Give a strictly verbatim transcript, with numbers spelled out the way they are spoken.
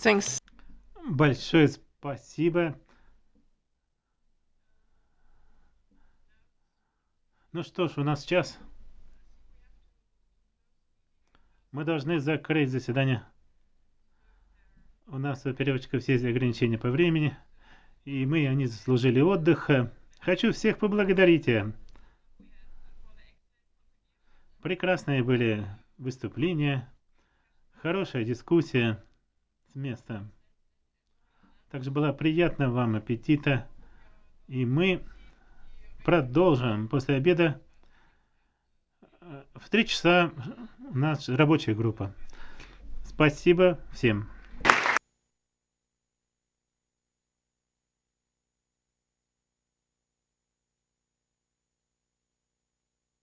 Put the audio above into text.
Thanks. Большое спасибо. Ну что ж, у нас час. Мы должны закрыть заседание. У нас у переводчиков есть ограничения по времени, и мы, они заслужили отдыха. Хочу всех поблагодарить. Прекрасные были выступления, хорошая дискуссия с места. Также было приятно вам аппетита, и мы продолжим после обеда. В три часа у нас рабочая группа. Спасибо всем.